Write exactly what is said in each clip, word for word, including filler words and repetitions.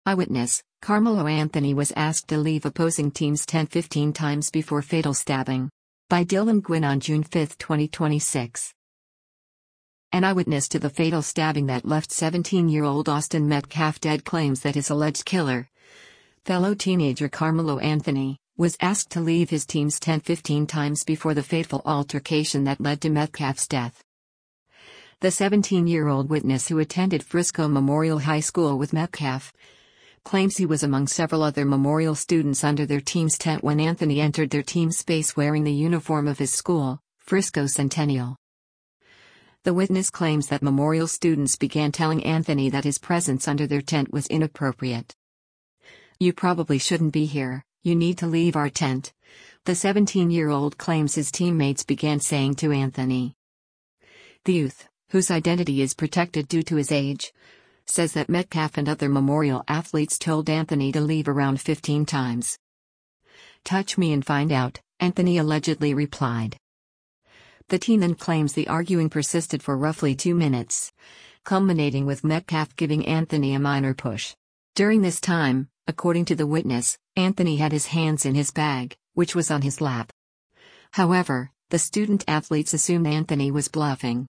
Eyewitness: Carmelo Anthony was asked to leave opposing team's tent fifteen times before fatal stabbing. By Dylan Gwynn on June fifth, twenty twenty-six. An eyewitness to the fatal stabbing that left seventeen-year-old Austin Metcalf dead claims that his alleged killer, fellow teenager Carmelo Anthony, was asked to leave his team's tent fifteen times before the fateful altercation that led to Metcalf's death. The seventeen-year-old witness, who attended Frisco Memorial High School with Metcalf, claims he was among several other Memorial students under their team's tent when Anthony entered their team space wearing the uniform of his school, Frisco Centennial. The witness claims that Memorial students began telling Anthony that his presence under their tent was inappropriate. "You probably shouldn't be here, you need to leave our tent," the seventeen-year-old claims his teammates began saying to Anthony. The youth, whose identity is protected due to his age, says that Metcalf and other Memorial athletes told Anthony to leave around fifteen times. "Touch me and find out," Anthony allegedly replied. The teen then claims the arguing persisted for roughly two minutes, culminating with Metcalf giving Anthony a minor push. During this time, according to the witness, Anthony had his hands in his bag, which was on his lap. However, the student athletes assumed Anthony was bluffing.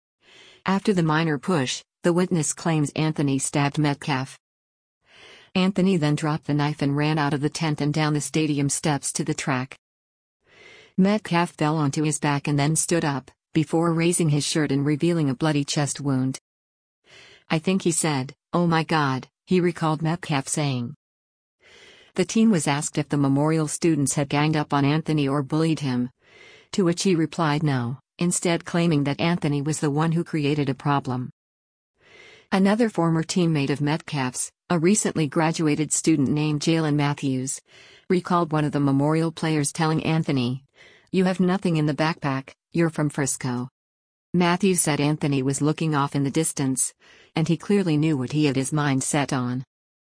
After the minor push, the witness claims Anthony stabbed Metcalf. Anthony then dropped the knife and ran out of the tent and down the stadium steps to the track. Metcalf fell onto his back and then stood up, before raising his shirt and revealing a bloody chest wound. "I think he said, 'Oh my God,'" he recalled Metcalf saying. The teen was asked if the Memorial students had ganged up on Anthony or bullied him, to which he replied no, instead claiming that Anthony was the one who created a problem. Another former teammate of Metcalf's, a recently graduated student named Jalen Matthews, recalled one of the Memorial players telling Anthony, "You have nothing in the backpack, you're from Frisco." Matthews said Anthony was looking off in the distance, and he clearly knew what he had his mind set on.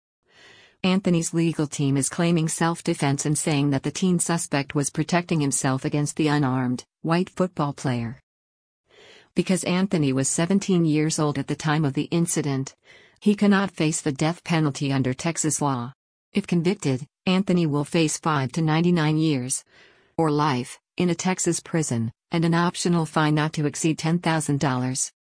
Anthony's legal team is claiming self-defense and saying that the teen suspect was protecting himself against the unarmed, white football player. Because Anthony was seventeen years old at the time of the incident, he cannot face the death penalty under Texas law. If convicted, Anthony will face five to ninety-nine years, or life, in a Texas prison, and an optional fine not to exceed ten thousand dollars.